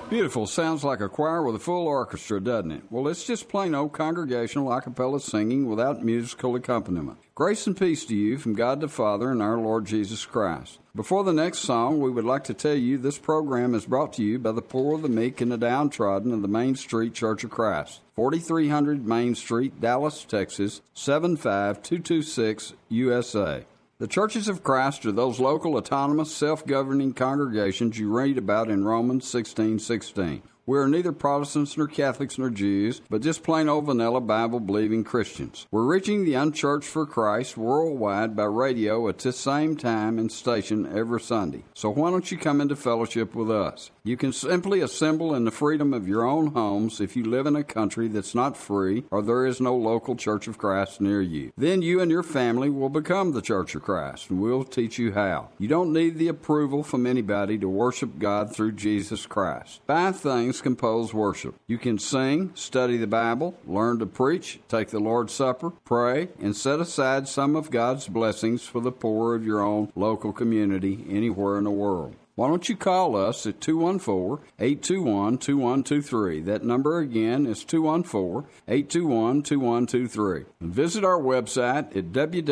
Beautiful. Sounds like a choir with a full orchestra, doesn't it? Well, it's just plain old congregational a cappella singing without musical accompaniment. Grace and peace to you from God the Father and our Lord Jesus Christ. Before the next song, we would like to tell you this program is brought to you by the poor, the meek, and the downtrodden of the Main Street Church of Christ, 4300 Main Street, Dallas, Texas, 75226, USA. The Churches of Christ are those local, autonomous, self-governing congregations you read about in Romans 16:16. We are neither Protestants nor Catholics nor Jews, but just plain old vanilla Bible-believing Christians. We're reaching the unchurched for Christ worldwide by radio at this same time and station every Sunday. So why don't you come into fellowship with us? You can simply assemble in the freedom of your own homes if you live in a country that's not free or there is no local Church of Christ near you. Then you and your family will become the Church of Christ, and we'll teach you how. You don't need the approval from anybody to worship God through Jesus Christ. 5 things compose worship. You can sing, study the Bible, learn to preach, take the Lord's Supper, pray, and set aside some of God's blessings for the poor of your own local community anywhere in the world. Why don't you call us at 214-821-2123. That number again is 214-821-2123. And visit our website at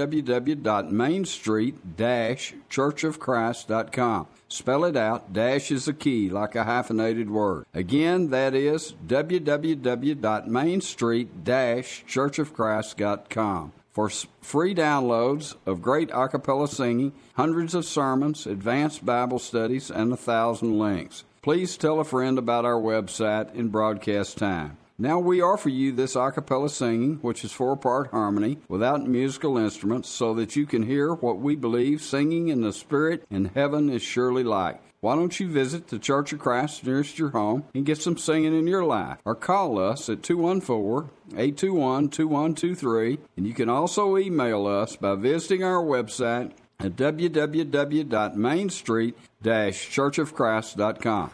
www.mainstreet-churchofchrist.com. Spell it out. Dash is a key, like a hyphenated word. Again, that is www.mainstreet-churchofchrist.com. For free downloads of great a cappella singing, hundreds of sermons, advanced Bible studies, and 1,000 links. Please tell a friend about our website in broadcast time. Now we offer you this a cappella singing, which is 4-part harmony, without musical instruments, so that you can hear what we believe singing in the Spirit in heaven is surely like. Why don't you visit the Church of Christ nearest your home and get some singing in your life? Or call us at 214-821-2123. And you can also email us by visiting our website at www.mainstreet-churchofchrist.com.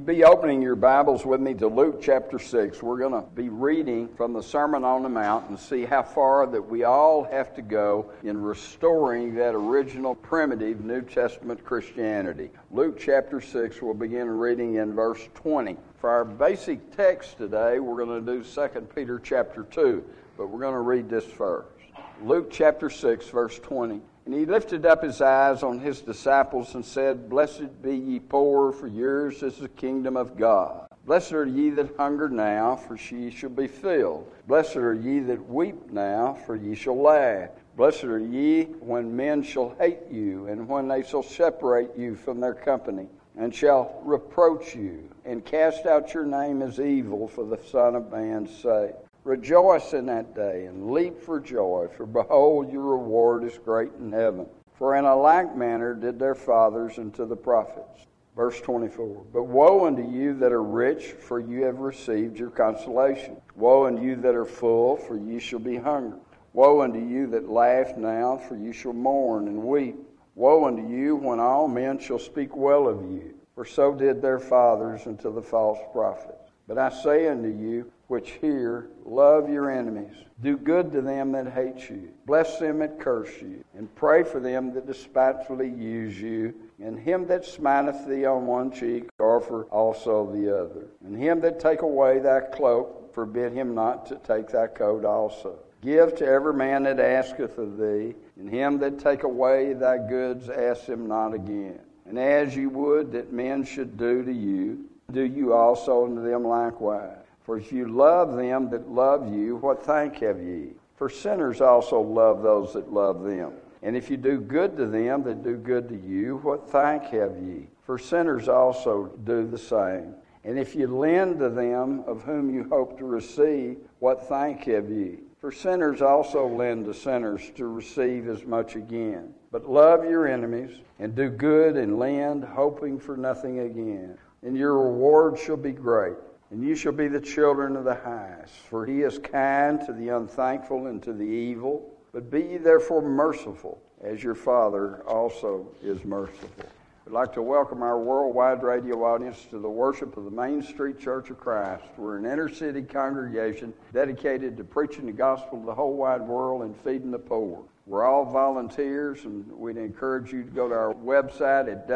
you'd be opening your Bibles with me to Luke chapter 6, we're going to be reading from the Sermon on the Mount and see how far that we all have to go in restoring that original primitive New Testament Christianity. Luke chapter 6, we'll begin reading in verse 20. For our basic text today, we're going to do 2 Peter chapter 2, but we're going to read this first. Luke chapter 6, verse 20. And he lifted up his eyes on his disciples and said, Blessed be ye poor, for yours is the kingdom of God. Blessed are ye that hunger now, for ye shall be filled. Blessed are ye that weep now, for ye shall laugh. Blessed are ye when men shall hate you, and when they shall separate you from their company, and shall reproach you, and cast out your name as evil for the Son of Man's sake. Rejoice in that day, and leap for joy, for behold, your reward is great in heaven. For in a like manner did their fathers unto the prophets. Verse 24, But woe unto you that are rich, for you have received your consolation. Woe unto you that are full, for ye shall be hungry. Woe unto you that laugh now, for you shall mourn and weep. Woe unto you when all men shall speak well of you, for so did their fathers unto the false prophets. But I say unto you, which hear, love your enemies. Do good to them that hate you. Bless them that curse you. And pray for them that despitefully use you. And him that smiteth thee on one cheek, offer also the other. And him that take away thy cloak, forbid him not to take thy coat also. Give to every man that asketh of thee. And him that take away thy goods, ask him not again. And as you would that men should do to you, do you also unto them likewise. For if you love them that love you, what thank have ye? For sinners also love those that love them. And if you do good to them that do good to you, what thank have ye? For sinners also do the same. And if you lend to them of whom you hope to receive, what thank have ye? For sinners also lend to sinners to receive as much again. But love your enemies, and do good and lend, hoping for nothing again. And your reward shall be great. And you shall be the children of the highest. For he is kind to the unthankful and to the evil. But be ye therefore merciful, as your Father also is merciful. We'd like to welcome our worldwide radio audience to the worship of the Main Street Church of Christ. We're an inner-city congregation dedicated to preaching the gospel to the whole wide world and feeding the poor. We're all volunteers, and we'd encourage you to go to our website at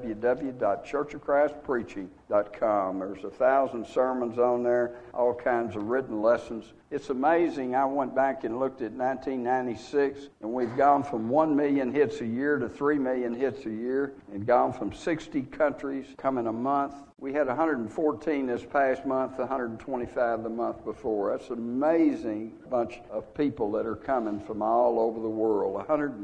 www.churchofchristpreaching.com. There's 1,000 sermons on there, all kinds of written lessons. It's amazing. I went back and looked at 1996, and we've gone from 1 million hits a year to 3 million hits a year, and gone from 60 countries coming a month. We had 114 this past month, 125 the month before. That's an amazing bunch of people that are coming from all over the world,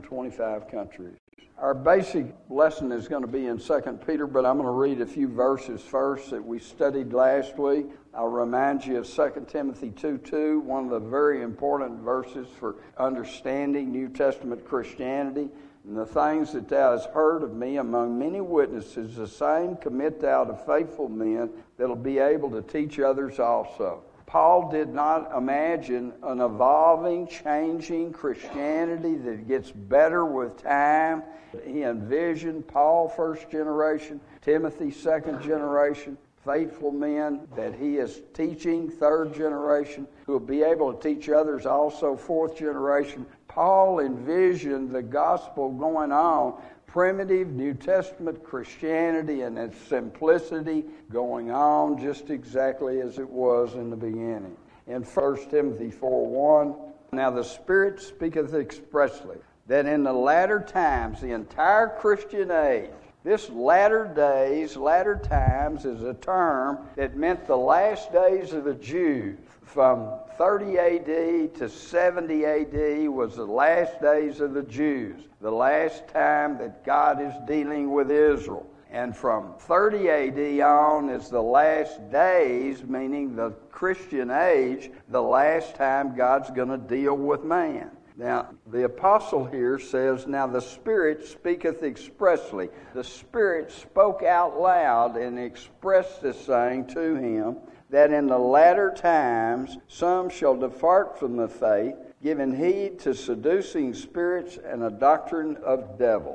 125 countries. Our basic lesson is going to be in 2 Peter, but I'm going to read a few verses first that we studied last week. I'll remind you of 2 Timothy 2:2, one of the very important verses for understanding New Testament Christianity. And the things that thou hast heard of me among many witnesses, the same commit thou to faithful men that will be able to teach others also. Paul did not imagine an evolving, changing Christianity that gets better with time. He envisioned Paul, first generation, Timothy, second generation, faithful men that he is teaching, third generation, who will be able to teach others also, fourth generation. Paul envisioned the gospel going on, primitive New Testament Christianity and its simplicity going on just exactly as it was in the beginning. In 1 Timothy 4:1, Now the Spirit speaketh expressly, that in the latter times, the entire Christian age, this latter days, latter times is a term that meant the last days of the Jews. From 30 A.D. to 70 A.D. was the last days of the Jews, the last time that God is dealing with Israel. And from 30 A.D. on is the last days, meaning the Christian age, the last time God's going to deal with man. Now, the apostle here says, Now the Spirit speaketh expressly. The Spirit spoke out loud and expressed this saying to him, that in the latter times some shall depart from the faith, giving heed to seducing spirits and a doctrine of devils.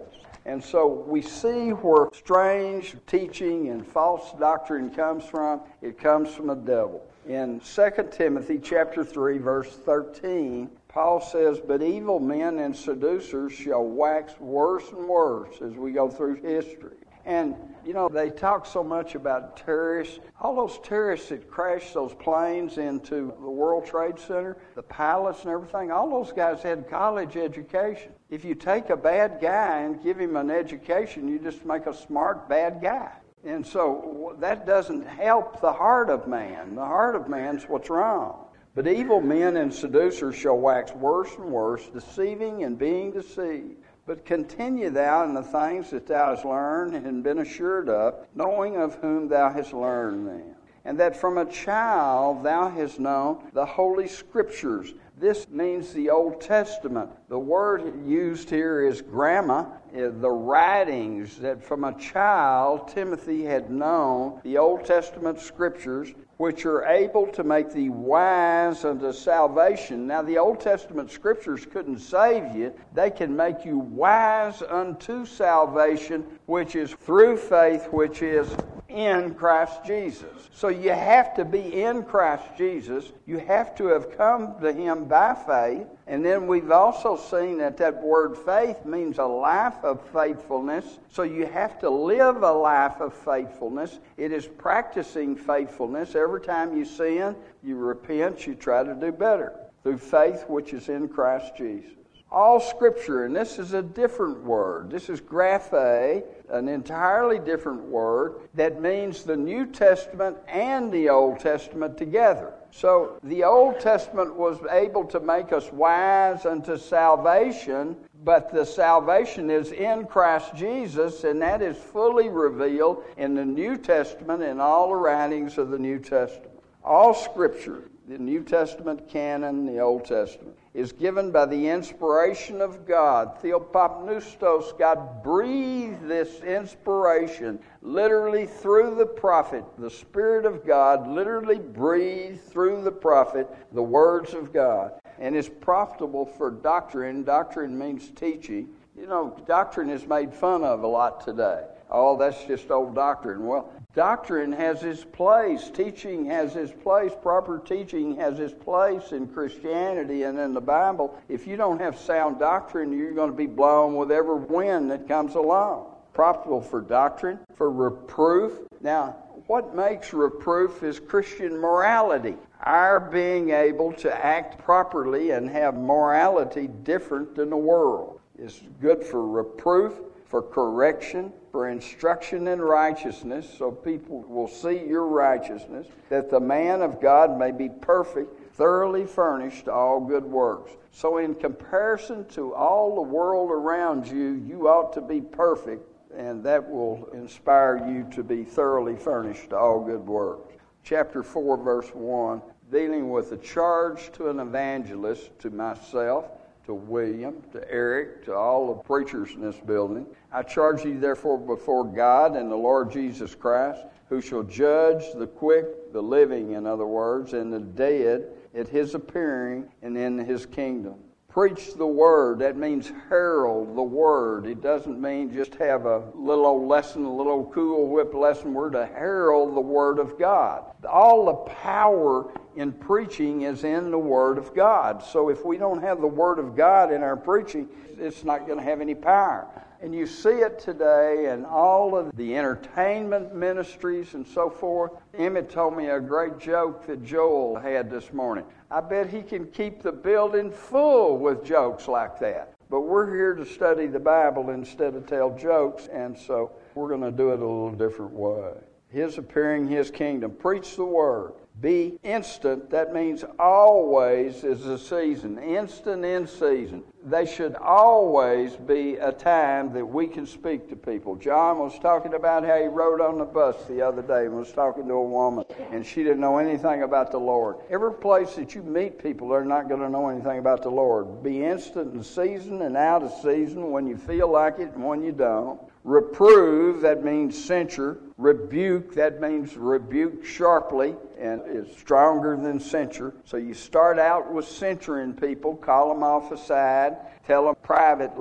And so we see where strange teaching and false doctrine comes from. It comes from the devil. In 2 Timothy chapter 3, verse 13, Paul says, "But evil men and seducers shall wax worse and worse," as we go through history. And, they talk so much about terrorists. All those terrorists that crashed those planes into the World Trade Center, the pilots and everything, all those guys had college education. If you take a bad guy and give him an education, you just make a smart bad guy. And so that doesn't help the heart of man. The heart of man's what's wrong. "But evil men and seducers shall wax worse and worse, deceiving and being deceived. But continue thou in the things that thou hast learned and been assured of, knowing of whom thou hast learned them. And that from a child thou hast known the Holy Scriptures." This means the Old Testament. The word used here is gramma, the writings that from a child Timothy had known the Old Testament Scriptures, which are able to make thee wise unto salvation. Now, the Old Testament Scriptures couldn't save you. They can make you wise unto salvation, which is through faith, which is in Christ Jesus. So you have to be in Christ Jesus. You have to have come to Him by faith. And then we've also seen that word faith means a life of faithfulness. So you have to live a life of faithfulness. It is practicing faithfulness. Every time you sin, you repent, you try to do better through faith which is in Christ Jesus. All Scripture, and this is a different word. This is graphe, an entirely different word that means the New Testament and the Old Testament together. So the Old Testament was able to make us wise unto salvation, but the salvation is in Christ Jesus, and that is fully revealed in the New Testament and all the writings of the New Testament. All Scripture, the New Testament canon, the Old Testament, is given by the inspiration of God. Theopopneustos, God breathed this inspiration literally through the prophet. The Spirit of God literally breathed through the prophet the words of God. And is profitable for doctrine. Doctrine means teaching. Doctrine is made fun of a lot today. Oh, that's just old doctrine. Well, doctrine has its place. Teaching has its place. Proper teaching has its place in Christianity and in the Bible. If you don't have sound doctrine, you're going to be blown with every wind that comes along. Profitable for doctrine, for reproof. Now, what makes reproof is Christian morality. Our being able to act properly and have morality different than the world. It's good for reproof, for correction, for instruction in righteousness, so people will see your righteousness, that the man of God may be perfect, thoroughly furnished to all good works. So in comparison to all the world around you, you ought to be perfect, and that will inspire you to be thoroughly furnished to all good works. Chapter 4, verse 1, dealing with a charge to an evangelist, to myself, to William, to Eric, to all the preachers in this building. I charge you therefore before God and the Lord Jesus Christ, who shall judge the quick, the living, in other words, and the dead at His appearing and in His kingdom. Preach the Word. That means herald the Word. It doesn't mean just have a little old lesson, a little cool whip lesson. We're to herald the Word of God. All the power in preaching is in the Word of God. So if we don't have the Word of God in our preaching, it's not going to have any power. And you see it today in all of the entertainment ministries and so forth. Emmett told me a great joke that Joel had this morning. I bet he can keep the building full with jokes like that. But we're here to study the Bible instead of tell jokes, and so we're going to do it a little different way. His appearing, His kingdom. Preach the Word. Be instant. That means always is a season. Instant in season. They should always be a time that we can speak to people. John was talking about how he rode on the bus the other day and was talking to a woman, and she didn't know anything about the Lord. Every place that you meet people, they're not going to know anything about the Lord. Be instant in season and out of season when you feel like it and when you don't. Reprove, that means censure. Rebuke, that means rebuke sharply, and is stronger than censure. So you start out with censuring people, call them off aside, tell them privately.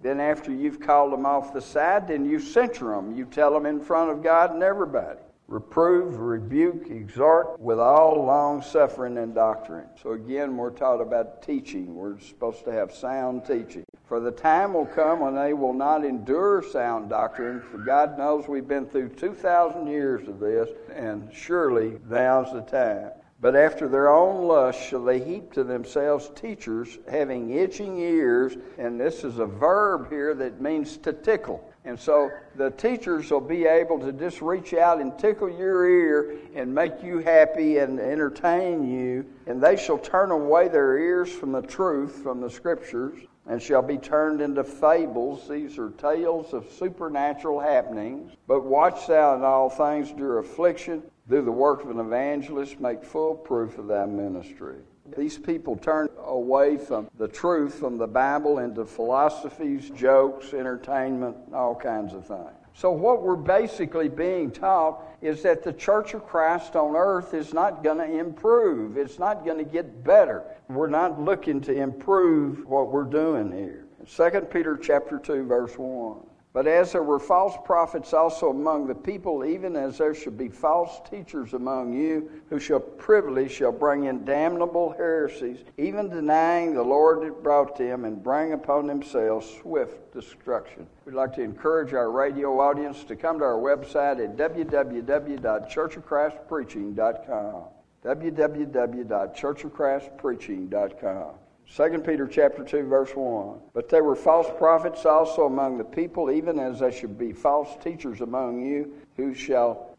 Then after you've called them off the side, then you censure them. You tell them in front of God and everybody. Reprove, rebuke, exhort with all long-suffering and doctrine. So again, we're taught about teaching. We're supposed to have sound teaching. For the time will come when they will not endure sound doctrine, for God knows we've been through 2,000 years of this, and surely now's the time. But after their own lust shall they heap to themselves teachers having itching ears, and this is a verb here that means to tickle. And so the teachers will be able to just reach out and tickle your ear and make you happy and entertain you. And they shall turn away their ears from the truth, from the Scriptures, and shall be turned into fables. These are tales of supernatural happenings. But watch thou in all things, endure affliction, do the work of an evangelist, make full proof of thy ministry. These people turn away from the truth, from the Bible, into philosophies, jokes, entertainment, all kinds of things. So what we're basically being taught is that the Church of Christ on earth is not going to improve. It's not going to get better. We're not looking to improve what we're doing here. 2 Peter chapter 2, verse 1. But as there were false prophets also among the people, even as there should be false teachers among you, who shall bring in damnable heresies, even denying the Lord that brought them, and bring upon themselves swift destruction. We'd like to encourage our radio audience to come to our website at www.churchofchristpreaching.com. www.churchofchristpreaching.com. 2 Peter chapter 2, verse 1. But there were false prophets also among the people, even as there should be false teachers among you, who shall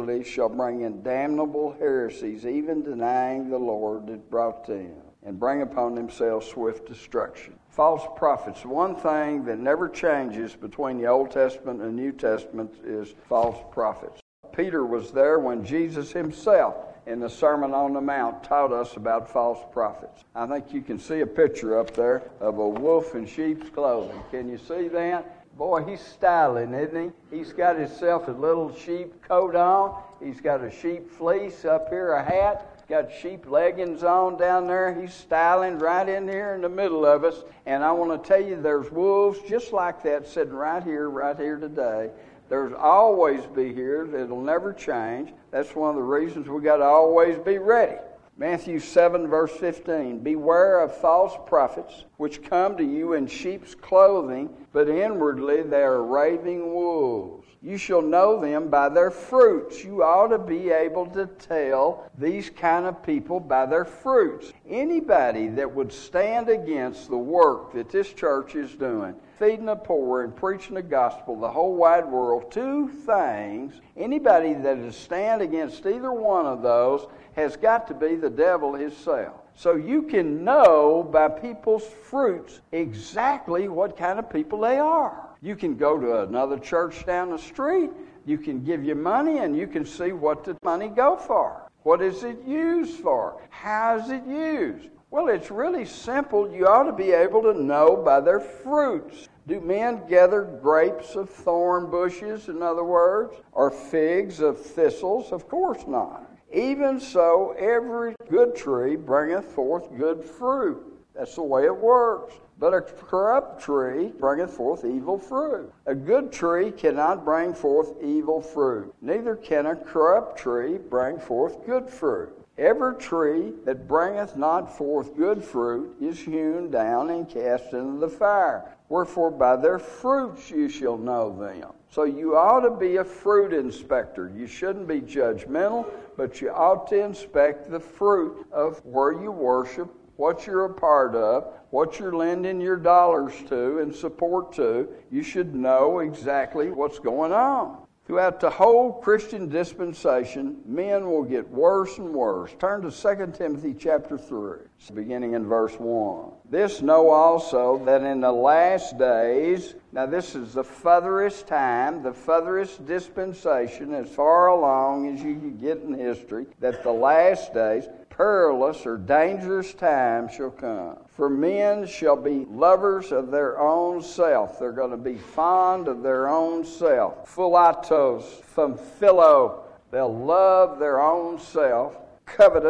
bring in damnable heresies, even denying the Lord that brought them, and bring upon themselves swift destruction. False prophets. One thing that never changes between the Old Testament and the New Testament is false prophets. Peter was there when Jesus himself, in the Sermon on the Mount, taught us about false prophets. I think you can see a picture up there of a wolf in sheep's clothing. Can you see that? Boy, he's styling, isn't he? He's got himself a little sheep coat on. He's got a sheep fleece up here, a hat. He's got sheep leggings on down there. He's styling right in here in the middle of us. And I want to tell you, there's wolves just like that sitting right here today. There's always be here. It'll never change. That's one of the reasons we got to always be ready. Matthew 7, verse 15. Beware of false prophets, which come to you in sheep's clothing, but inwardly they are raving wolves. You shall know them by their fruits. You ought to be able to tell these kind of people by their fruits. Anybody that would stand against the work that this church is doing, feeding the poor and preaching the gospel, the whole wide world, two things, anybody that is stand against either one of those has got to be the devil himself. So you can know by people's fruits exactly what kind of people they are. You can go to another church down the street, you can give you money, and you can see what the money go for. What is it used for? How is it used? Well, it's really simple. You ought to be able to know by their fruits. Do men gather grapes of thorn bushes, in other words, or figs of thistles? Of course not. Even so, every good tree bringeth forth good fruit. That's the way it works. But a corrupt tree bringeth forth evil fruit. A good tree cannot bring forth evil fruit. Neither can a corrupt tree bring forth good fruit. Every tree that bringeth not forth good fruit is hewn down and cast into the fire. Wherefore by their fruits you shall know them. So you ought to be a fruit inspector. You shouldn't be judgmental, but you ought to inspect the fruit of where you worship, what you're a part of, what you're lending your dollars to and support to. You should know exactly what's going on. Throughout the whole Christian dispensation, men will get worse and worse. Turn to 2 Timothy chapter 3, beginning in verse 1. This know also that in the last days, now this is the furthest time, the furthest dispensation, as far along as you can get in history, that the last days, perilous or dangerous times shall come. For men shall be lovers of their own self. They're going to be fond of their own self. Phulatos, from philo. They'll love their own self. Covetous,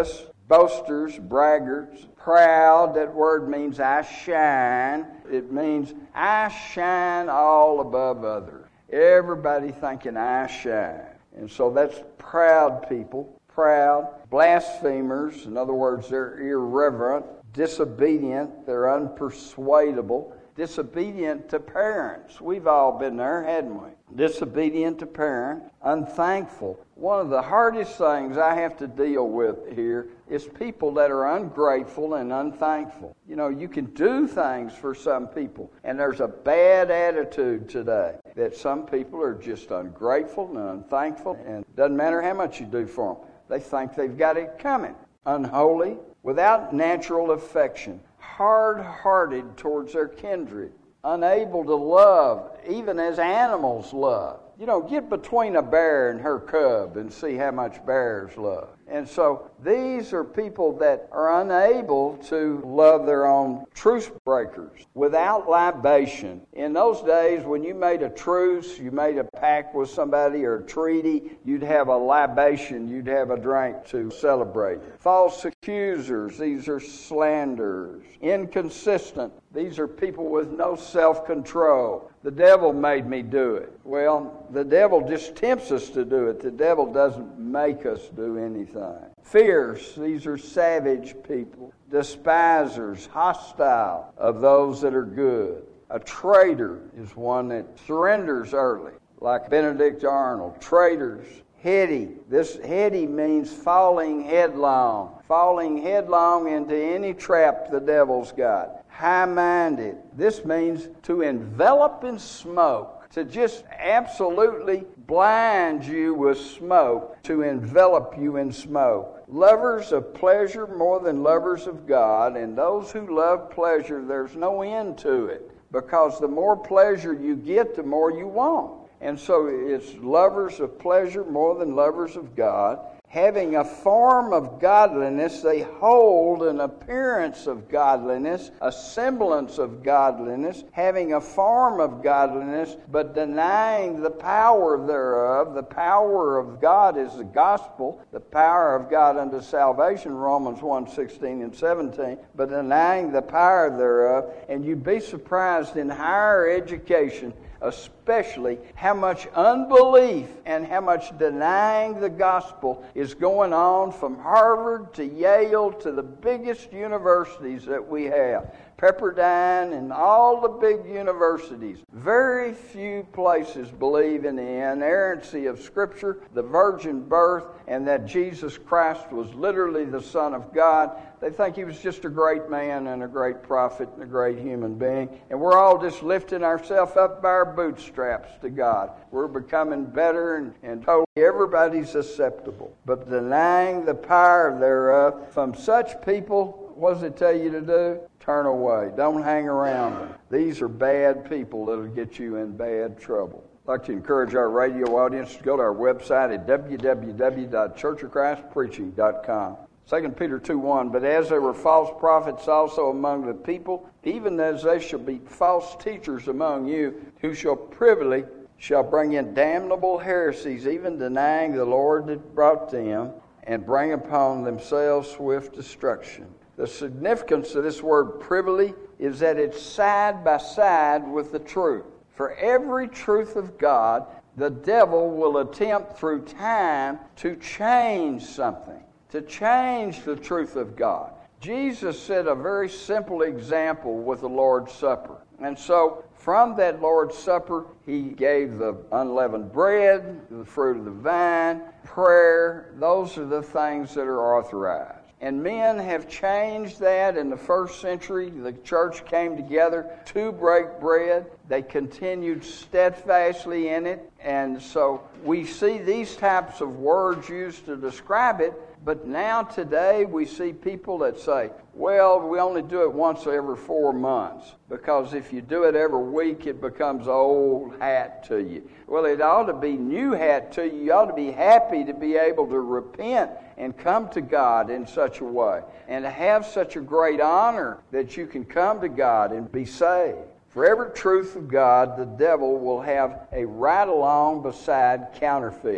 boasters, braggarts, proud. That word means I shine. It means I shine all above others. Everybody thinking I shine. And so that's proud people. Proud. Blasphemers. In other words, they're irreverent, disobedient, they're unpersuadable. Disobedient to parents. We've all been there, hadn't we? Disobedient to parents. Unthankful. One of the hardest things I have to deal with here is people that are ungrateful and unthankful. You know, you can do things for some people, and there's a bad attitude today that some people are just ungrateful and unthankful, and it doesn't matter how much you do for them. They think they've got it coming. Unholy, without natural affection, hard-hearted towards their kindred, unable to love, even as animals love. You know, get between a bear and her cub and see how much bears love. And so these are people that are unable to love their own truce breakers, without libation. In those days, when you made a truce, you made a pact with somebody or a treaty, you'd have a libation, you'd have a drink to celebrate. False accusers, these are slanderers. Inconsistent, these are people with no self-control. The devil made me do it. Well, the devil just tempts us to do it. The devil doesn't make us do anything. Fierce, these are savage people. Despisers, hostile of those that are good. A traitor is one that surrenders early, like Benedict Arnold. Traitors. Heady. This heady means falling headlong into any trap the devil's got. High-minded. This means to envelop in smoke, to just absolutely blind you with smoke, to envelop you in smoke. Lovers of pleasure more than lovers of God, and those who love pleasure, there's no end to it, because the more pleasure you get, the more you want. And so it's lovers of pleasure more than lovers of God. Having a form of godliness, they hold an appearance of godliness, a semblance of godliness, having a form of godliness, but denying the power thereof. The power of God is the gospel, the power of God unto salvation, Romans 1:16 and 17, but denying the power thereof. And you'd be surprised in higher education, especially how much unbelief and how much denying the gospel is going on from Harvard to Yale to the biggest universities that we have. Pepperdine and all the big universities. Very few places believe in the inerrancy of Scripture, the virgin birth, and that Jesus Christ was literally the Son of God. They think he was just a great man and a great prophet and a great human being. And we're all just lifting ourselves up by our bootstraps to God. We're becoming better and totally everybody's susceptible. But denying the power thereof, from such people, what does it tell you to do? Turn away. Don't hang around them. These are bad people that'll get you in bad trouble. I'd like to encourage our radio audience to go to our website at www.churchofchristpreaching.com. 2 Peter 2:1, but as there were false prophets also among the people, even as there shall be false teachers among you, who privily shall bring in damnable heresies, even denying the Lord that brought them, and bring upon themselves swift destruction. The significance of this word privily is that it's side by side with the truth. For every truth of God, the devil will attempt through time to change something, to change the truth of God. Jesus set a very simple example with the Lord's Supper. And so from that Lord's Supper, he gave the unleavened bread, the fruit of the vine, prayer. Those are the things that are authorized. And men have changed that in the first century. The church came together to break bread. They continued steadfastly in it. And so we see these types of words used to describe it. But now today we see people that say, well, we only do it once every 4 months, because if you do it every week, it becomes old hat to you. Well, it ought to be new hat to you. You ought to be happy to be able to repent and come to God in such a way, and to have such a great honor that you can come to God and be saved. For every truth of God, the devil will have a right along beside counterfeit.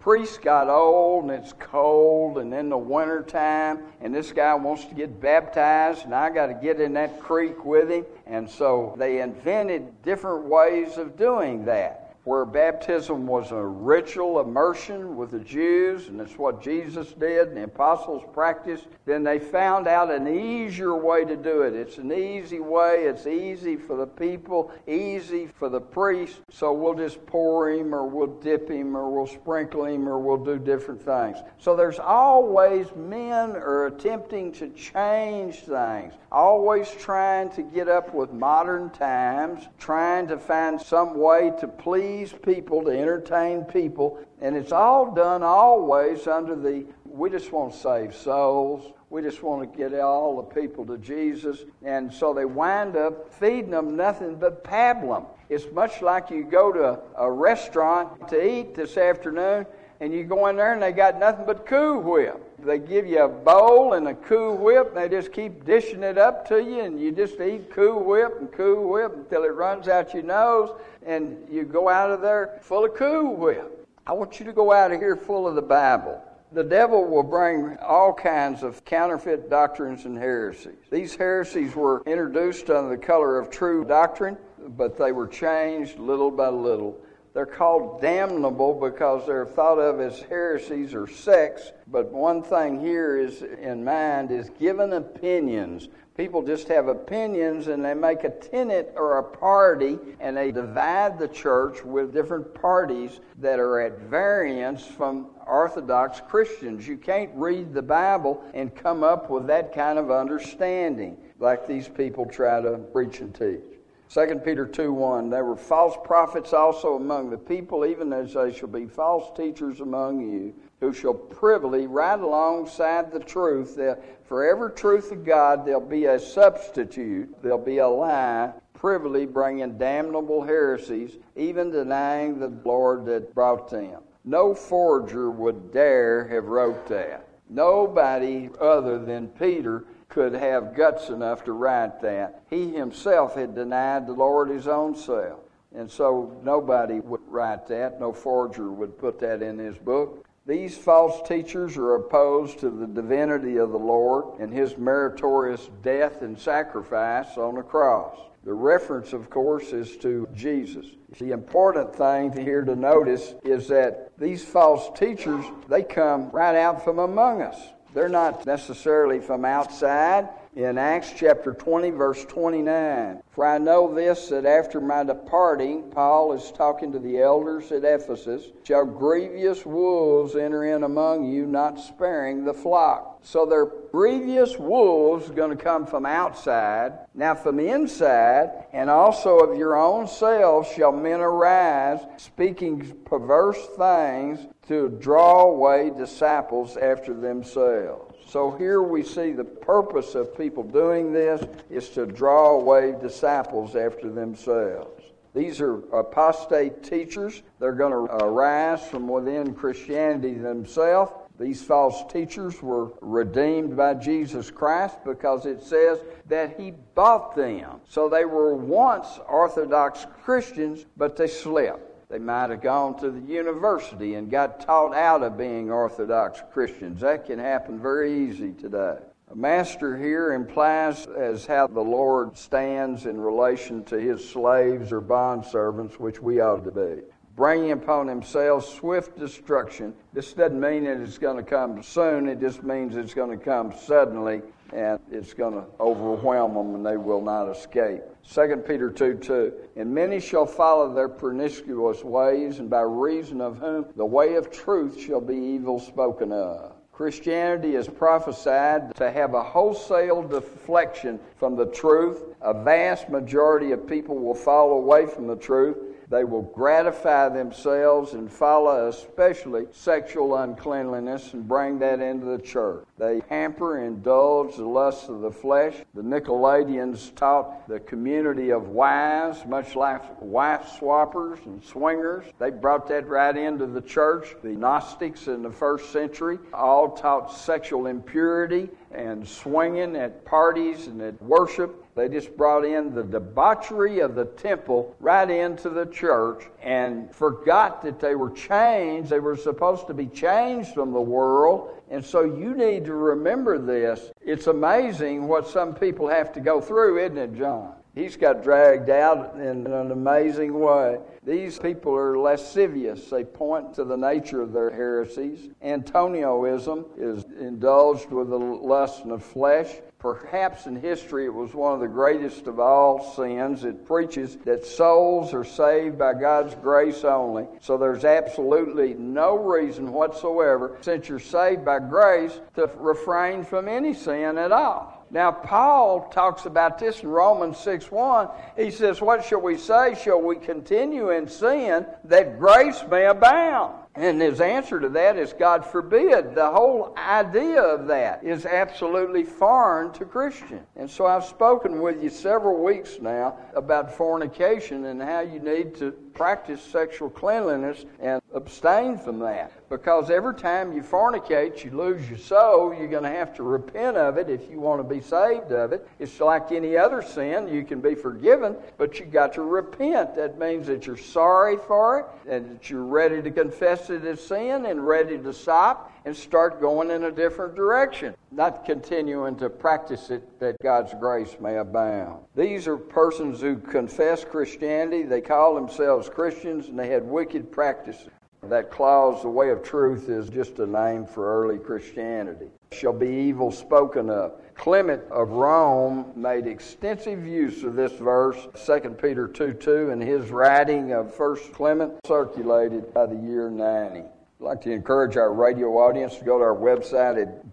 priest got old and it's cold and in the wintertime and this guy wants to get baptized and I got to get in that creek with him. And so they invented different ways of doing that, where baptism was a ritual immersion with the Jews, and that's what Jesus did and the apostles practiced. Then they found out an easier way to do it. It's an easy way. It's easy for the people, easy for the priest. So we'll just pour him, or we'll dip him, or we'll sprinkle him, or we'll do different things. So there's always men are attempting to change things, always trying to get up with modern times, trying to find some way to please people, to entertain people, and it's all done always under we just want to save souls. We just want to get all the people to Jesus. And so they wind up feeding them nothing but pablum. It's much like you go to a restaurant to eat this afternoon, and you go in there and they got nothing but Cool Whip. They give you a bowl and a Cool Whip, and they just keep dishing it up to you, and you just eat Cool Whip until it runs out your nose, and you go out of there full of Cool Whip. I want you to go out of here full of the Bible. The devil will bring all kinds of counterfeit doctrines and heresies. These heresies were introduced under the color of true doctrine, but they were changed little by little. They're called damnable because they're thought of as heresies or sects. But one thing here is in mind is given opinions. People just have opinions and they make a tenet or a party and they divide the church with different parties that are at variance from Orthodox Christians. You can't read the Bible and come up with that kind of understanding like these people try to preach and teach. 2 Peter 2:1, there were false prophets also among the people, even as there shall be false teachers among you, who shall privily right alongside the truth. For every truth of God, there'll be a substitute, there'll be a lie, privily bringing damnable heresies, even denying the Lord that brought them. No forger would dare have wrote that. Nobody other than Peter could have guts enough to write that. He himself had denied the Lord his own self. And so nobody would write that. No forger would put that in his book. These false teachers are opposed to the divinity of the Lord and his meritorious death and sacrifice on the cross. The reference, of course, is to Jesus. The important thing here to notice is that these false teachers, they come right out from among us. They're not necessarily from outside. In Acts chapter 20, verse 29, for I know this, that after my departing, Paul is talking to the elders at Ephesus, shall grievous wolves enter in among you, not sparing the flock. So there are grievous wolves going to come from outside. Now from inside, and also of your own selves shall men arise, speaking perverse things, to draw away disciples after themselves. So here we see the purpose of people doing this is to draw away disciples after themselves. These are apostate teachers. They're going to arise from within Christianity themselves. These false teachers were redeemed by Jesus Christ because it says that he bought them. So they were once Orthodox Christians, but they slipped. They might have gone to the university and got taught out of being Orthodox Christians. That can happen very easy today. A master here implies as how the Lord stands in relation to his slaves or bondservants, which we ought to be. Bringing upon himself swift destruction. This doesn't mean that it's going to come soon. It just means it's going to come suddenly, and it's going to overwhelm them, and they will not escape. 2 Peter 2:2, and many shall follow their pernicious ways, and by reason of whom the way of truth shall be evil spoken of. Christianity is prophesied to have a wholesale deflection from the truth. A vast majority of people will fall away from the truth. They will gratify themselves and follow especially sexual uncleanliness and bring that into the church. They hamper and indulge the lusts of the flesh. The Nicolaitans taught the community of wives, much like wife swappers and swingers. They brought that right into the church. The Gnostics in the first century all taught sexual impurity and swinging at parties and at worship. They just brought in the debauchery of the temple right into the church and forgot that they were changed. They were supposed to be changed from the world. And so you need to remember this. It's amazing what some people have to go through, isn't it, John? He's got dragged out in an amazing way. These people are lascivious. They point to the nature of their heresies. Antonioism is indulged with the lust of flesh. Perhaps in history it was one of the greatest of all sins. It preaches that souls are saved by God's grace only. So there's absolutely no reason whatsoever, since you're saved by grace, to refrain from any sin at all. Now, Paul talks about this in Romans 6:1. He says, what shall we say? Shall we continue in sin that grace may abound? And his answer to that is, God forbid. The whole idea of that is absolutely foreign to Christians. And so I've spoken with you several weeks now about fornication and how you need to practice sexual cleanliness and abstain from that. Because every time you fornicate, you lose your soul. You're going to have to repent of it if you want to be saved of it. It's like any other sin. You can be forgiven, but you've got to repent. That means that you're sorry for it and that you're ready to confess it as sin and ready to stop and start going in a different direction, not continuing to practice it that God's grace may abound. These are persons who confess Christianity. They call themselves Christians, and they had wicked practices. That clause, the way of truth, is just a name for early Christianity. Shall be evil spoken of. Clement of Rome made extensive use of this verse, 2 Peter 2:2, in his writing of 1 Clement, circulated by the year 90. I'd like to encourage our radio audience to go to our website at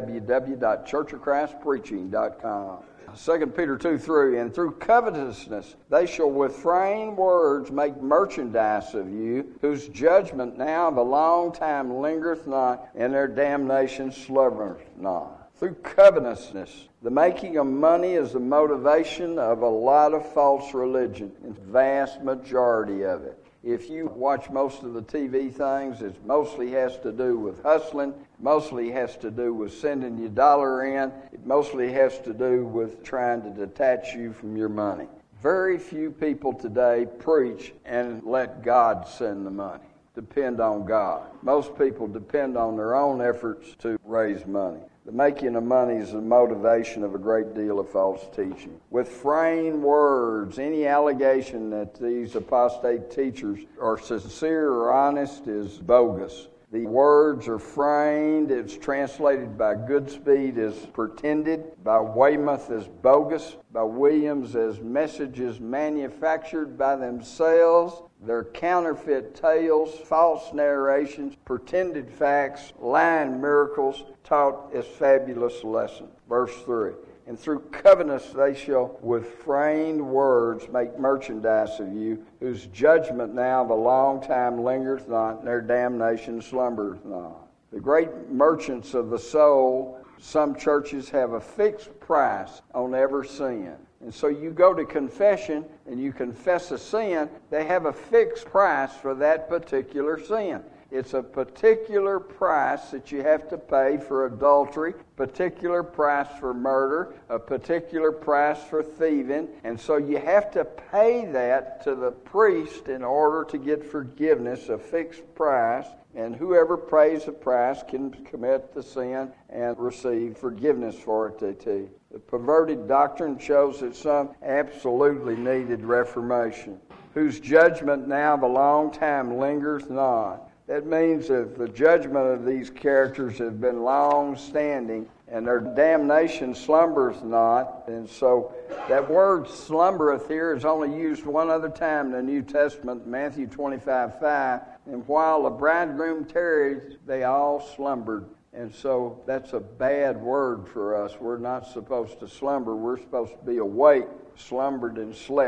www.churchofchristpreaching.com. 2 Peter 2:3, and through covetousness they shall with vain words make merchandise of you, whose judgment now of a long time lingereth not, and their damnation slumbereth not. Through covetousness, the making of money is the motivation of a lot of false religion, the vast majority of it. If you watch most of the TV things, it mostly has to do with hustling, mostly has to do with sending your dollar in, it mostly has to do with trying to detach you from your money. Very few people today preach and let God send the money. Depend on God. Most people depend on their own efforts to raise money. The making of money is the motivation of a great deal of false teaching. With framed words, any allegation that these apostate teachers are sincere or honest is bogus. The words are framed. It's translated by Goodspeed as pretended, by Weymouth as bogus, by Williams as messages manufactured by themselves. They're counterfeit tales, false narrations, pretended facts, lying miracles, taught as fabulous lessons. Verse 3. And through covetousness they shall with framed words make merchandise of you, whose judgment now of a long time lingereth not, and their damnation slumbereth not. The great merchants of the soul, some churches have a fixed price on every sin. And so you go to confession and you confess a sin, they have a fixed price for that particular sin. It's a particular price that you have to pay for adultery, particular price for murder, a particular price for thieving. And so you have to pay that to the priest in order to get forgiveness, a fixed price. And whoever pays the price can commit the sin and receive forgiveness for it, they teach. The perverted doctrine shows that some absolutely needed reformation, whose judgment now of a long time lingers not. That means that the judgment of these characters has been long-standing, and their damnation slumbereth not. And so that word slumbereth here is only used one other time in the New Testament, Matthew 25:5. And while the bridegroom tarried, they all slumbered. And so that's a bad word for us. We're not supposed to slumber. We're supposed to be awake, slumbered and slept.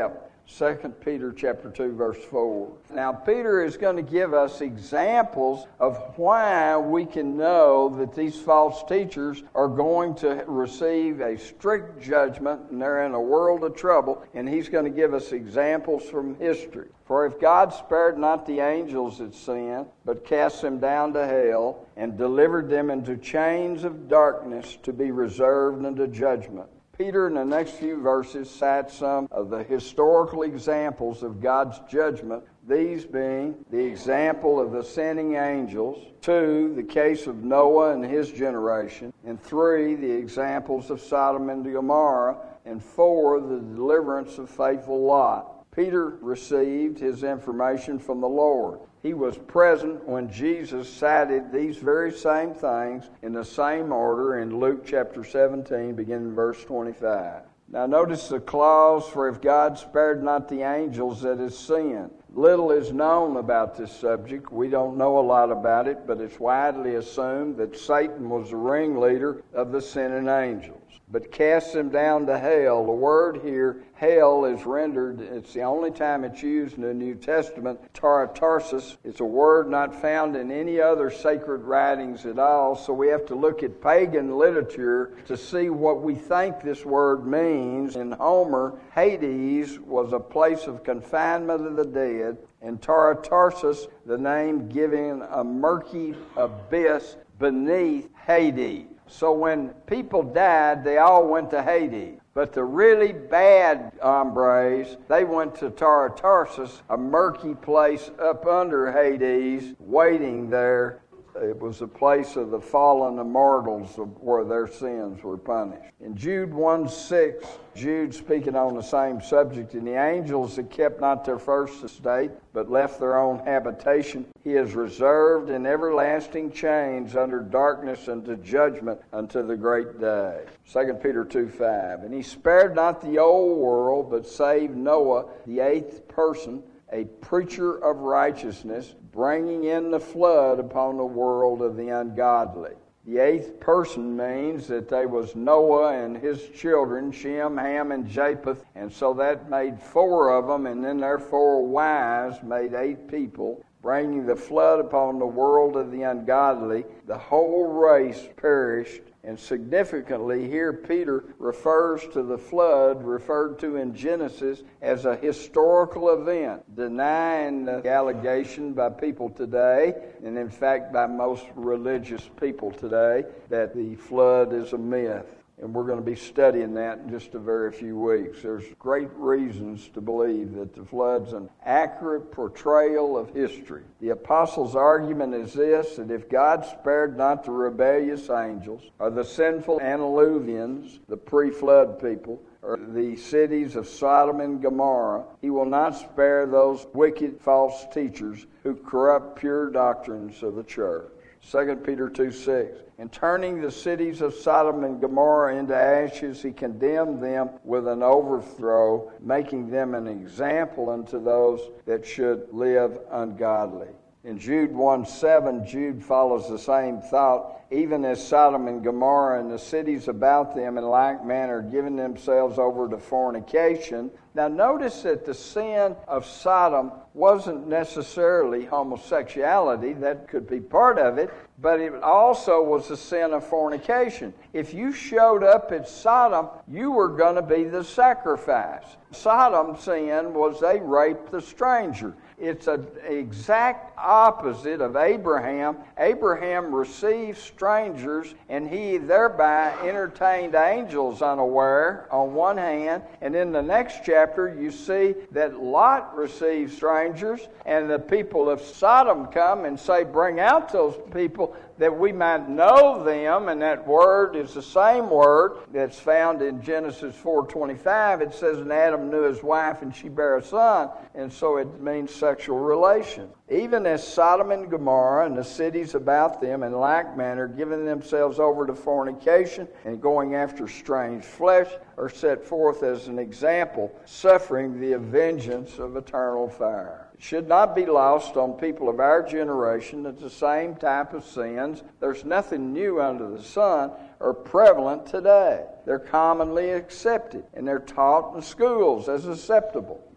2 Peter chapter 2, verse 4. Now, Peter is going to give us examples of why we can know that these false teachers are going to receive a strict judgment and they're in a world of trouble, and he's going to give us examples from history. For if God spared not the angels that sinned, but cast them down to hell, and delivered them into chains of darkness to be reserved unto judgment. Peter, in the next few verses, cites some of the historical examples of God's judgment, these being the example of the sinning angels, 2, the case of Noah and his generation, and 3, the examples of Sodom and Gomorrah, and 4, the deliverance of faithful Lot. Peter received his information from the Lord. He was present when Jesus cited these very same things in the same order in Luke chapter 17, beginning verse 25. Now notice the clause, for if God spared not the angels that has sinned. Little is known about this subject. We don't know a lot about it, but it's widely assumed that Satan was the ringleader of the sinning angels. But cast them down to hell. The word here, hell, is rendered, it's the only time it's used in the New Testament, Tartarsus. It's a word not found in any other sacred writings at all, so we have to look at pagan literature to see what we think this word means. In Homer, Hades was a place of confinement of the dead, and Tartarsus, the name giving a murky abyss beneath Hades. So when people died, they all went to Hades. But the really bad hombres, they went to Tartarsus, a murky place up under Hades, waiting there. It was a place of the fallen immortals where their sins were punished. In Jude 1:6, Jude speaking on the same subject, and the angels that kept not their first estate, but left their own habitation, he is reserved in everlasting chains under darkness unto judgment unto the great day. 2 Peter 2:5, and he spared not the old world, but saved Noah, the 8th person, a preacher of righteousness, bringing in the flood upon the world of the ungodly. The 8th person means that there was Noah and his children, Shem, Ham, and Japheth, and so that made 4 of them, and then their 4 wives made 8 people, bringing the flood upon the world of the ungodly. The whole race perished. And significantly here, Peter refers to the flood referred to in Genesis as a historical event, denying the allegation by people today, and in fact by most religious people today, that the flood is a myth. And we're going to be studying that in just a very few weeks. There's great reasons to believe that the flood's an accurate portrayal of history. The apostles' argument is this, that if God spared not the rebellious angels, or the sinful antediluvians, the pre-flood people, or the cities of Sodom and Gomorrah, he will not spare those wicked false teachers who corrupt pure doctrines of the church. 2 Peter 2:6. And turning the cities of Sodom and Gomorrah into ashes, he condemned them with an overthrow, making them an example unto those that should live ungodly. In Jude 1:7, Jude follows the same thought. Even as Sodom and Gomorrah and the cities about them in like manner giving themselves over to fornication. Now notice that the sin of Sodom wasn't necessarily homosexuality. That could be part of it. But it also was the sin of fornication. If you showed up at Sodom, you were going to be the sacrifice. Sodom's sin was they raped the stranger. It's an exact opposite of Abraham. Abraham received strangers, and he thereby entertained angels unaware on one hand. And in the next chapter, you see that Lot received strangers, and the people of Sodom come and say, bring out those people that we might know them. And that word is the same word that's found in Genesis 4:25. It says, and Adam knew his wife, and she bare a son. And so it means sexual relation. Even as Sodom and Gomorrah and the cities about them in like manner, giving themselves over to fornication and going after strange flesh, are set forth as an example, suffering the vengeance of eternal fire. It should not be lost on people of our generation that the same type of sins, there's nothing new under the sun, are prevalent today. They're commonly accepted, and they're taught in schools as acceptable.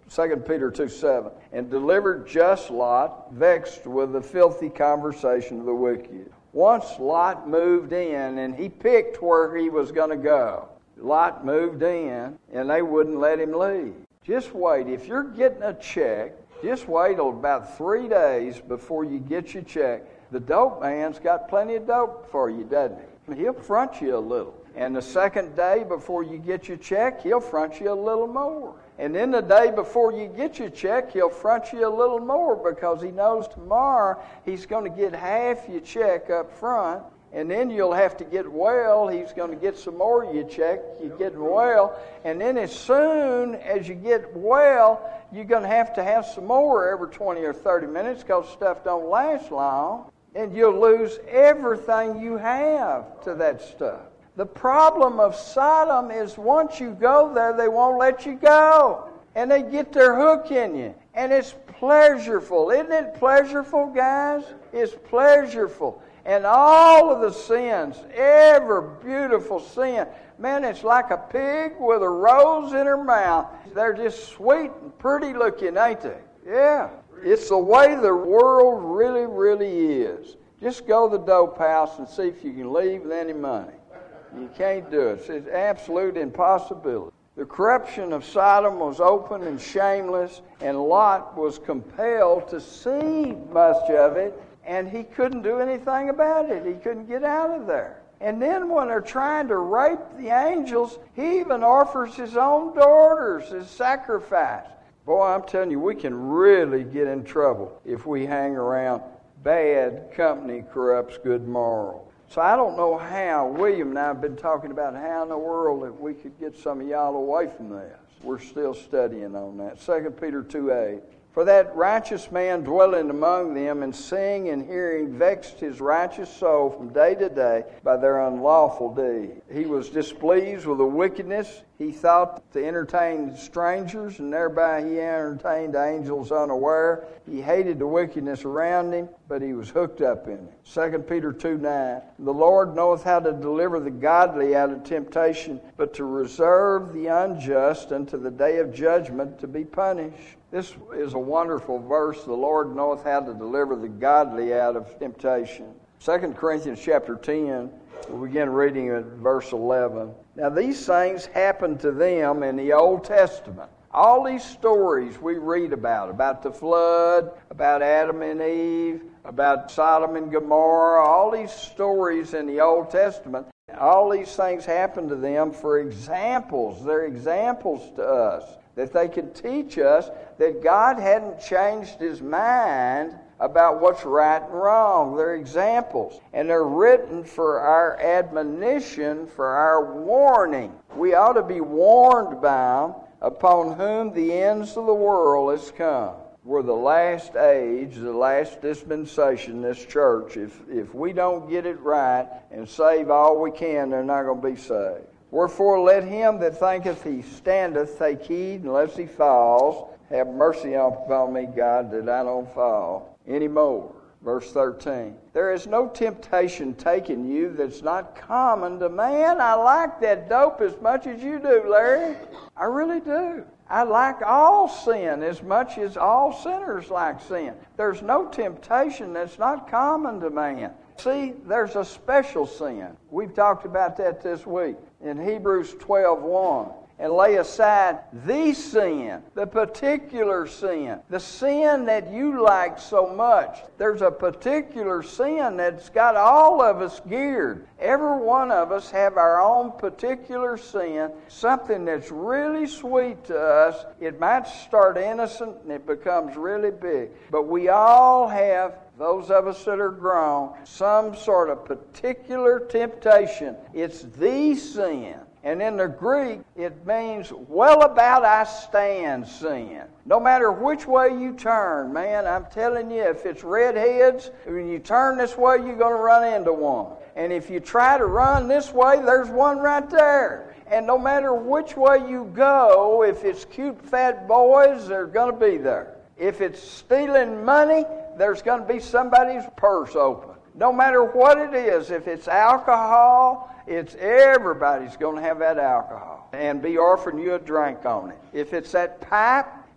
2 Peter 2:7, and delivered just Lot, vexed with the filthy conversation of the wicked. Once Lot moved in, and he picked where he was going to go. Lot moved in, and they wouldn't let him leave. Just wait. If you're getting a check, just wait till about 3 days before you get your check. The dope man's got plenty of dope for you, doesn't he? He'll front you a little. And the second day before you get your check, he'll front you a little more. And then the day before you get your check, he'll front you a little more because he knows tomorrow he's going to get half your check up front. And then you'll have to get well. He's going to get some more of your check. You're getting well. And then as soon as you get well, you're going to have some more every 20 or 30 minutes because stuff don't last long. And you'll lose everything you have to that stuff. The problem of Sodom is once you go there, they won't let you go. And they get their hook in you. And it's pleasurable. Isn't it pleasurable, guys? It's pleasurable. And all of the sins, every beautiful sin, man, it's like a pig with a rose in her mouth. They're just sweet and pretty looking, ain't they? Yeah. It's the way the world really, really is. Just go to the dope house and see if you can leave with any money. You can't do it. It's an absolute impossibility. The corruption of Sodom was open and shameless, and Lot was compelled to see much of it, and he couldn't do anything about it. He couldn't get out of there. And then when they're trying to rape the angels, he even offers his own daughters as sacrifice. Boy, I'm telling you, we can really get in trouble if we hang around. Bad company corrupts good morals. So I don't know how, William and I have been talking about how in the world that we could get some of y'all away from this. We're still studying on that. 2 Peter 2:8. For that righteous man dwelling among them and seeing and hearing vexed his righteous soul from day to day by their unlawful deed. He was displeased with the wickedness. He thought to entertain strangers, and thereby he entertained angels unaware. He hated the wickedness around him, but he was hooked up in it. 2 Peter 2:9. The Lord knoweth how to deliver the godly out of temptation, but to reserve the unjust unto the day of judgment to be punished. This is a wonderful verse. The Lord knoweth how to deliver the godly out of temptation. 2 Corinthians chapter 10, we'll begin reading at verse 11. Now these things happened to them in the Old Testament. All these stories we read about the flood, about Adam and Eve, about Sodom and Gomorrah, all these stories in the Old Testament, all these things happened to them for examples. They're examples to us, that they could teach us that God hadn't changed His mind about what's right and wrong. They're examples. And they're written for our admonition, for our warning. We ought to be warned by them, upon whom the ends of the world has come. We're the last age, the last dispensation, this church. If we don't get it right and save all we can, they're not going to be saved. Wherefore let him that thinketh he standeth take heed, unless he falls. Have mercy upon me, God, that I don't fall anymore. Verse 13. There is no temptation taken you that's not common to man. I like that dope as much as you do, Larry. I really do. I like all sin as much as all sinners like sin. There's no temptation that's not common to man. See, there's a special sin. We've talked about that this week in Hebrews 12:1. And lay aside the sin, the particular sin, the sin that you like so much. There's a particular sin that's got all of us geared. Every one of us have our own particular sin, something that's really sweet to us. It might start innocent and it becomes really big. But we all have, those of us that are grown, some sort of particular temptation. It's the sin. And in the Greek, it means, well about I stand sin. No matter which way you turn, man, I'm telling you, if it's redheads, when you turn this way, you're going to run into one. And if you try to run this way, there's one right there. And no matter which way you go, if it's cute fat boys, they're going to be there. If it's stealing money, there's going to be somebody's purse open. No matter what it is, if it's alcohol, it's everybody's going to have that alcohol and be offering you a drink on it. If it's that pipe,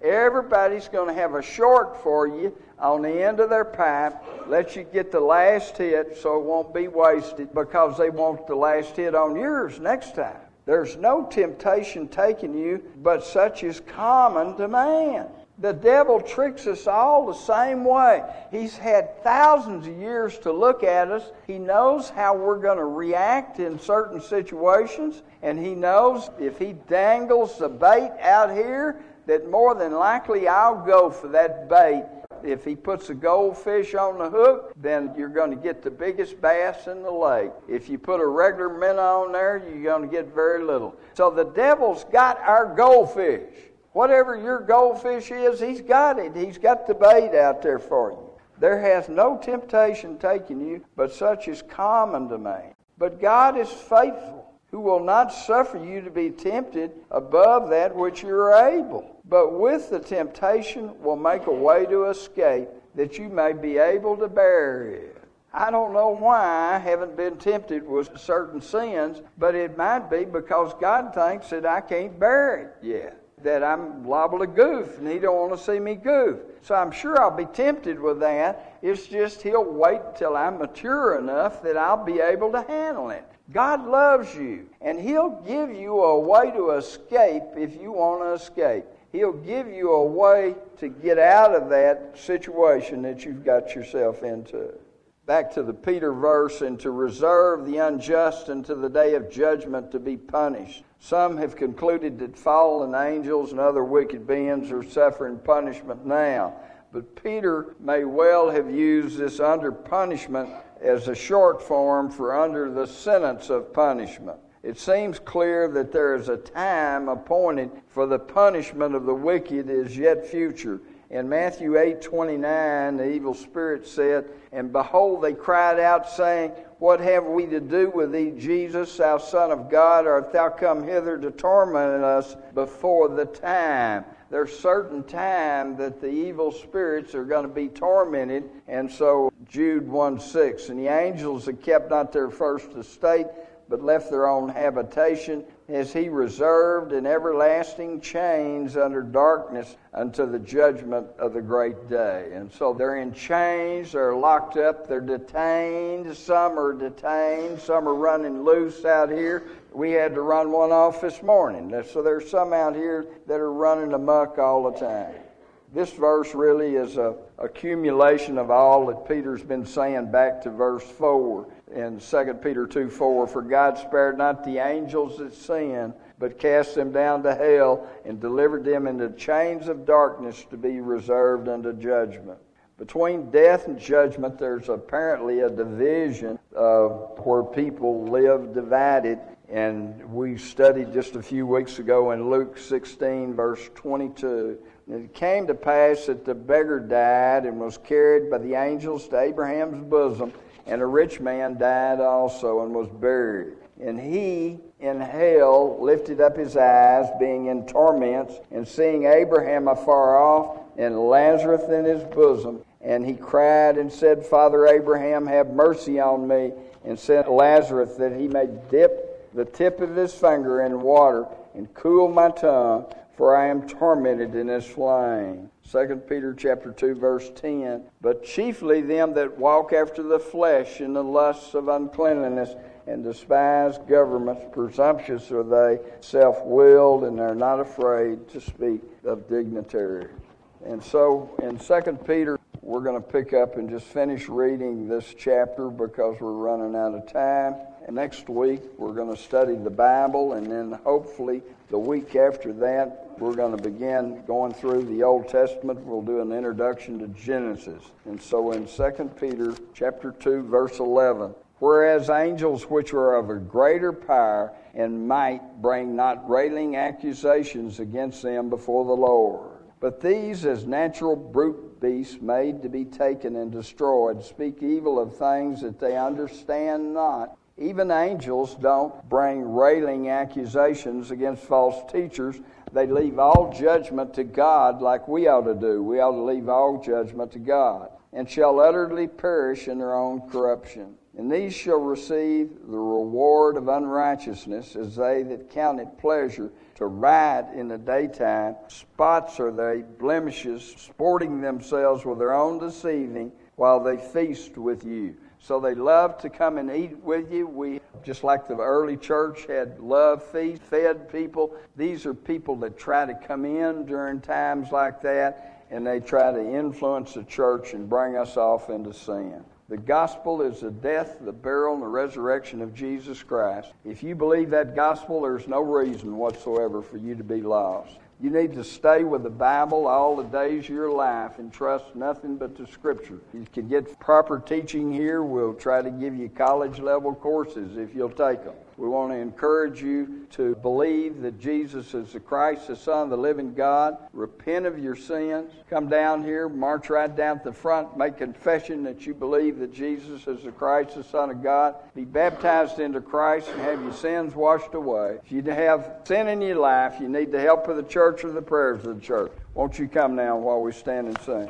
Everybody's going to have a short for you on the end of their pipe, let you get the last hit so it won't be wasted because they want the last hit on yours next time. There's no temptation taking you, but such is common to man. The devil tricks us all the same way. He's had thousands of years to look at us. He knows how we're going to react in certain situations, and he knows if he dangles the bait out here, that more than likely I'll go for that bait. If he puts a goldfish on the hook, then you're going to get the biggest bass in the lake. If you put a regular minnow on there, you're going to get very little. So the devil's got our goldfish. Whatever your goldfish is, he's got it. He's got the bait out there for you. There has no temptation taken you, but such is common to man. But God is faithful, who will not suffer you to be tempted above that which you are able, but with the temptation will make a way to escape, that you may be able to bear it. I don't know why I haven't been tempted with certain sins, but it might be because God thinks that I can't bear it yet, that I'm liable to goof, and He don't want to see me goof. So I'm sure I'll be tempted with that. It's just He'll wait till I'm mature enough that I'll be able to handle it. God loves you, and He'll give you a way to escape if you want to escape. He'll give you a way to get out of that situation that you've got yourself into. Back to the Peter verse, and to reserve the unjust unto the day of judgment to be punished. Some have concluded that fallen angels and other wicked beings are suffering punishment now. But Peter may well have used this under punishment as a short form for under the sentence of punishment. It seems clear that there is a time appointed for the punishment of the wicked is yet future. In Matthew 8:29, the evil spirit said, "And behold, they cried out, saying, What have we to do with thee, Jesus, thou Son of God? Art thou come hither to torment us before the time?" There's certain time that the evil spirits are going to be tormented. And so Jude 1:6, "And the angels that kept not their first estate, but left their own habitation, has He reserved in everlasting chains under darkness unto the judgment of the great day." And so they're in chains, they're locked up, they're detained. Some are detained, some are running loose out here. We had to run one off this morning. So there's some out here that are running amok all the time. This verse really is a accumulation of all that Peter's been saying back to verse 4 in 2 Peter 2:4. "For God spared not the angels that sinned, but cast them down to hell and delivered them into chains of darkness to be reserved unto judgment." Between death and judgment, there's apparently a division of where people live divided. And we studied just a few weeks ago in Luke 16, verse 22. "And it came to pass that the beggar died and was carried by the angels to Abraham's bosom, and a rich man died also and was buried. And he in hell lifted up his eyes, being in torments, and seeing Abraham afar off, and Lazarus in his bosom. And he cried and said, Father Abraham, have mercy on me, and sent Lazarus that he may dip the tip of his finger in water and cool my tongue, for I am tormented in this flame." 2 Peter chapter 2, verse 10. "But chiefly them that walk after the flesh in the lusts of uncleanness, and despise governments, presumptuous are they, self-willed, and they're not afraid to speak of dignitaries." And so in 2 Peter, we're going to pick up and just finish reading this chapter because we're running out of time. And next week, we're going to study the Bible, and then hopefully the week after that, we're going to begin going through the Old Testament. We'll do an introduction to Genesis. And so in 2 Peter chapter 2, verse 11, "Whereas angels which are of a greater power and might bring not railing accusations against them before the Lord. But these, as natural brute beasts made to be taken and destroyed, speak evil of things that they understand not. Even angels don't bring railing accusations against false teachers. They leave all judgment to God like we ought to do. We ought to leave all judgment to God. And shall utterly perish in their own corruption. And these shall receive the reward of unrighteousness, as they that count it pleasure to ride in the daytime. Spots are they, blemishes, sporting themselves with their own deceiving, while they feast with you. So they love to come and eat with you. We, just like the early church had love feast, fed people. These are people that try to come in during times like that, and they try to influence the church and bring us off into sin. The gospel is the death, the burial, and the resurrection of Jesus Christ. If you believe that gospel, there's no reason whatsoever for you to be lost. You need to stay with the Bible all the days of your life and trust nothing but the Scripture. You can get proper teaching here. We'll try to give you college-level courses if you'll take them. We want to encourage you to believe that Jesus is the Christ, the Son of the living God. Repent of your sins. Come down here, march right down to the front, make confession that you believe that Jesus is the Christ, the Son of God. Be baptized into Christ and have your sins washed away. If you have sin in your life, you need the help of the church or the prayers of the church. Won't you come now while we stand and sing?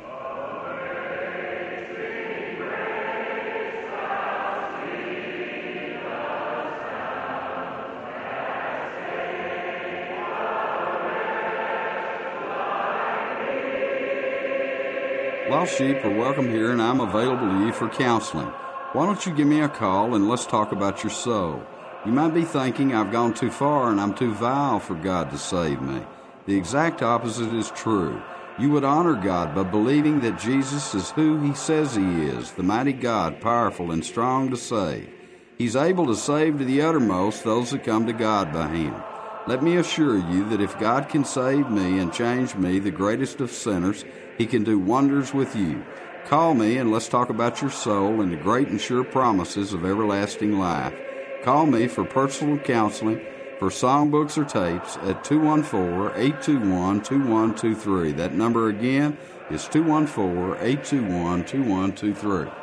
Lost sheep are welcome here, and I'm available to you for counseling. Why don't you give me a call and let's talk about your soul? You might be thinking I've gone too far and I'm too vile for God to save me. The exact opposite is true. You would honor God by believing that Jesus is who He says He is, the mighty God, powerful and strong to save. He's able to save to the uttermost those that come to God by Him. Let me assure you that if God can save me and change me, the greatest of sinners, He can do wonders with you. Call me and let's talk about your soul and the great and sure promises of everlasting life. Call me for personal counseling, for songbooks or tapes at 214-821-2123. That number again is 214-821-2123.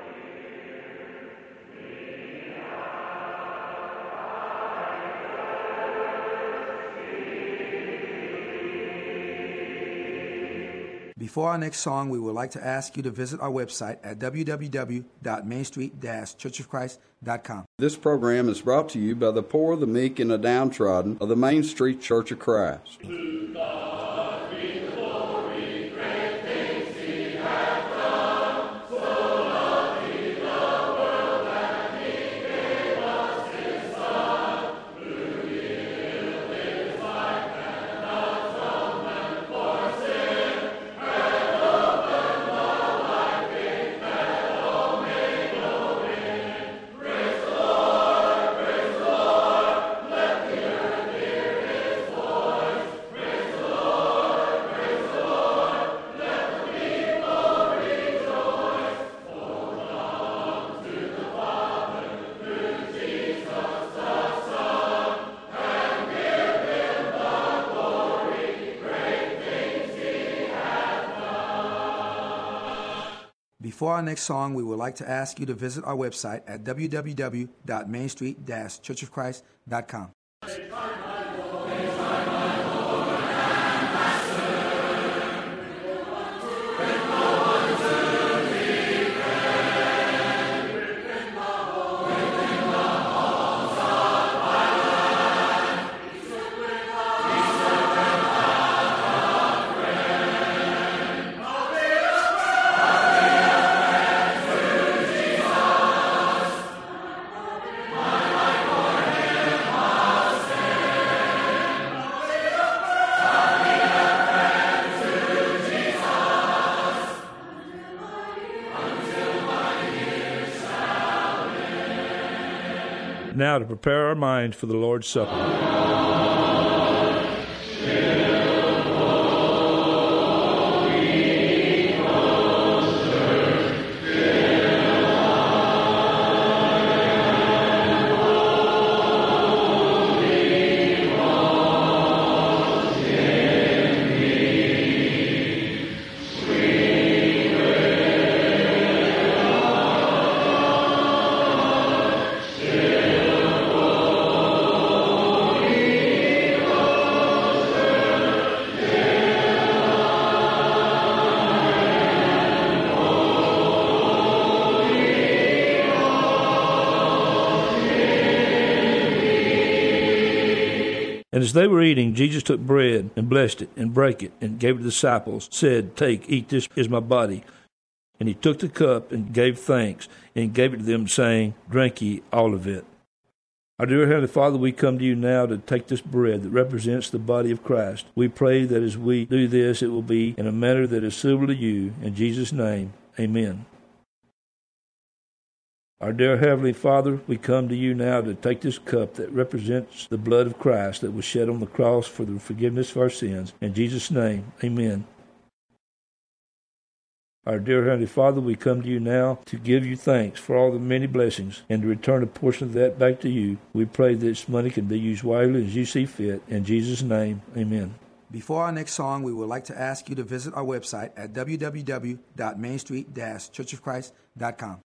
Before our next song, we would like to ask you to visit our website at www.mainstreet-churchofchrist.com. This program is brought to you by the poor, the meek, and the downtrodden of the Main Street Church of Christ. Before our next song, we would like to ask you to visit our website at www.mainstreet-churchofchrist.com. Now to prepare our minds for the Lord's Supper. as they were eating, Jesus took bread and blessed it and brake it and gave it to the disciples, said, "Take, eat, this is my body." And he took the cup and gave thanks and gave it to them, saying, "Drink ye all of it." Our dear Heavenly Father, we come to you now to take this bread that represents the body of Christ. We pray that as we do this, it will be in a manner that is suitable to you. In Jesus' name, amen. Our dear Heavenly Father, we come to you now to take this cup that represents the blood of Christ that was shed on the cross for the forgiveness of our sins. In Jesus' name, amen. Our dear Heavenly Father, we come to you now to give you thanks for all the many blessings and to return a portion of that back to you. We pray that this money can be used wisely as you see fit. In Jesus' name, amen. Before our next song, we would like to ask you to visit our website at www.mainstreet-churchofchrist.com.